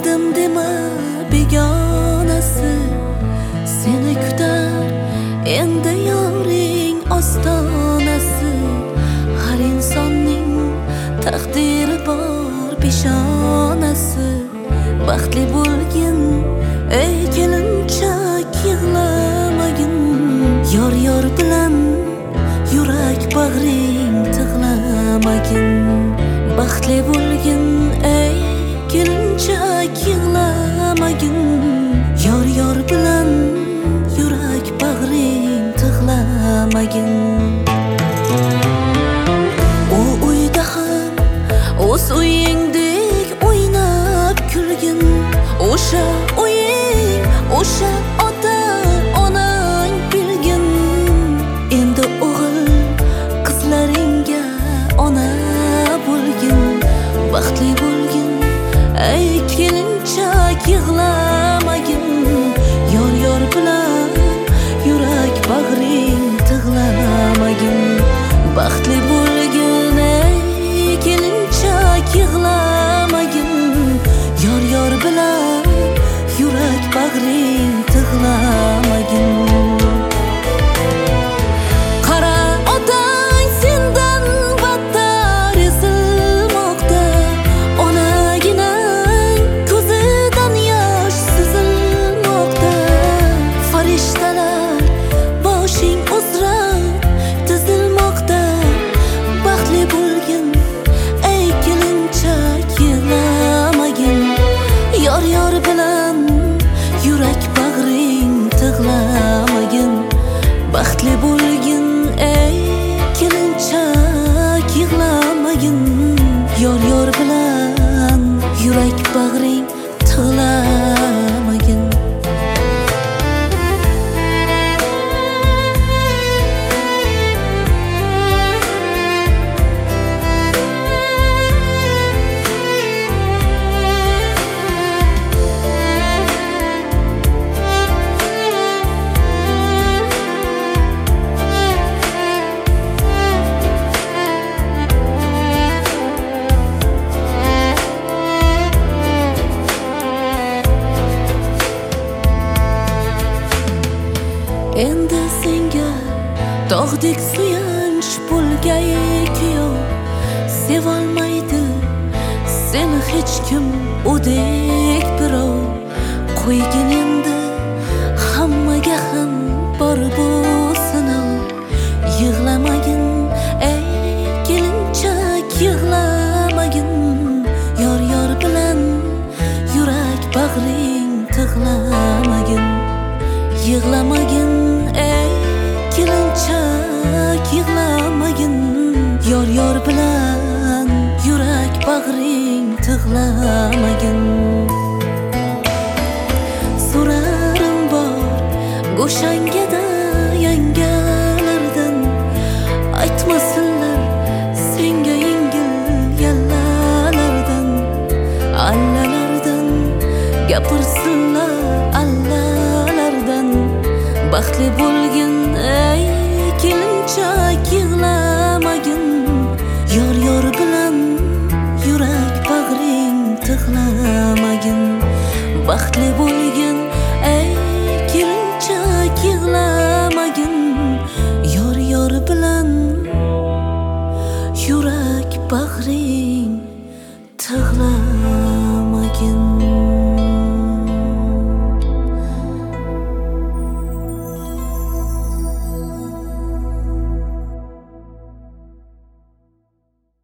Geldim deme begonasi, seni kutar endi yoring ostonasi. Har insonning taqdiri bor peshonasi. Baxtli bo'lgin ey kelinchak, yig'lamagin. Yor bilan yurak bag'ring tig'lamagin. Baxtli bo'lgin ey kelinchak, yig'lamagin. Yor bilan yurak bag'ring tig'lamagin. O uyda ham o'z uyingdek o'ynab kulgin. O'sha uying, o'sha ota onang bilgin. Endi o'g'il qizlaringga ona bo'lgin. Baxtli bo'lgin ey kelinchak, yig'lamagin. Yor bilan yurak bag'ring tig'lamagin. Baxtli bo'lgin ey kelinchak, yig'lamagin. Yor bilan yurak bag'ring tig'lamagin. Qara otang sendan battar ezilmoqda. Onaginang ko'zidan yosh sizilmoqda. Farishtalar boshing uzra tizilmoqda. Baxtli bo'lgin ey kelinchak, yig'lamagin. Yor bilan yurak bag'ring tig'lamagin. Baxtli bo'lgin ey kelinchak, yig'lamagin. Yor bilan yurak bag'ring tig'lamagin. Endi senga tog'dek suyanch bo'lgay kuyov. Sevolmaydi seni hech kim udek birov. Qo'ygin endi hammaga ham bor bu sinov. Yig'lamagin ey kelinchak, yig'lamagin. Yor bilan yurak bag'ring tig'lamagin. Yig'lamagin ey kelinchak, yig'lamagin. Yor bilan yurak bag'ring tig'lamagin. So'rarim bor go'shangada yangalardan. Aytmasinlar senga yengil yallalardan. Allalardan gapirsinlar allalardan. Baxtli bo'lgin ey kelinchak, yig'lamagin. Yor bilan yurak bag'ring tig'lamagin. Baxtli bo'lgin ey kelinchak, yig'lamagin. Yor bilan yurak bag'ring tig'lamagin.